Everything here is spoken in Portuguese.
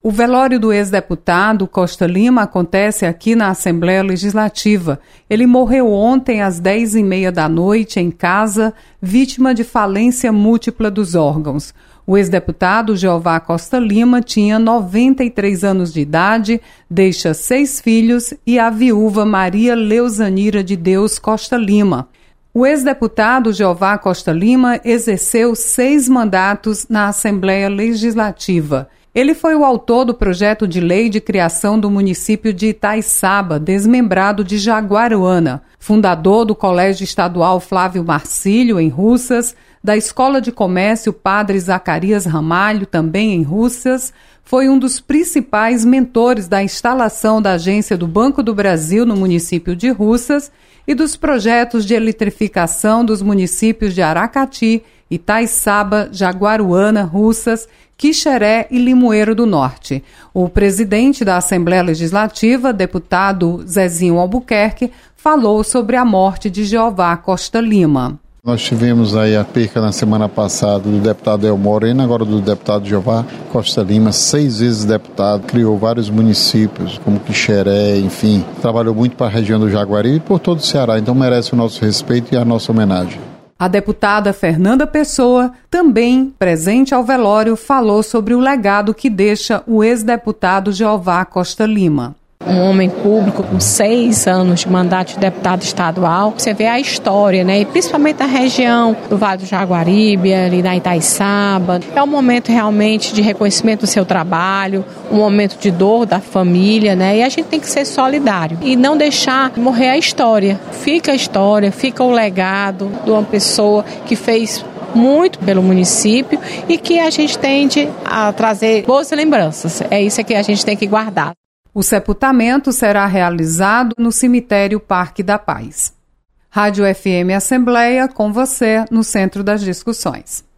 O velório do ex-deputado Costa Lima acontece aqui na Assembleia Legislativa. Ele morreu ontem às 10h30 da noite em casa, vítima de falência múltipla dos órgãos. O ex-deputado Jeová Costa Lima tinha 93 anos de idade, deixa 6 filhos e a viúva Maria Leusanira de Deus Costa Lima. O ex-deputado Jeová Costa Lima exerceu 6 mandatos na Assembleia Legislativa. Ele foi o autor do projeto de lei de criação do município de Itaiçaba, desmembrado de Jaguaruana, fundador do Colégio Estadual Flávio Marcílio, em Russas, da Escola de Comércio Padre Zacarias Ramalho, também em Russas, foi um dos principais mentores da instalação da agência do Banco do Brasil no município de Russas e dos projetos de eletrificação dos municípios de Aracati, Itaiçaba, Jaguaruana, Russas, Quixeré e Limoeiro do Norte. O presidente da Assembleia Legislativa, deputado Zezinho Albuquerque, falou sobre a morte de Jeová Costa Lima. Nós tivemos aí a perca na semana passada do deputado El Moreno, agora do deputado Jeová Costa Lima, 6 vezes deputado, criou vários municípios, como Quixeré, enfim, trabalhou muito para a região do Jaguari e por todo o Ceará, então merece o nosso respeito e a nossa homenagem. A deputada Fernanda Pessoa, também presente ao velório, falou sobre o legado que deixa o ex-deputado Jeová Costa Lima. Um homem público com 6 anos de mandato de deputado estadual. Você vê a história, né? E principalmente na região do Vale do Jaguaribe, ali na Itaiçaba. É um momento realmente de reconhecimento do seu trabalho, um momento de dor da família, né? E a gente tem que ser solidário e não deixar morrer a história. Fica a história, fica o legado de uma pessoa que fez muito pelo município e que a gente tende a trazer boas lembranças. É isso que a gente tem que guardar. O sepultamento será realizado no cemitério Parque da Paz. Rádio FM Assembleia, com você no centro das discussões.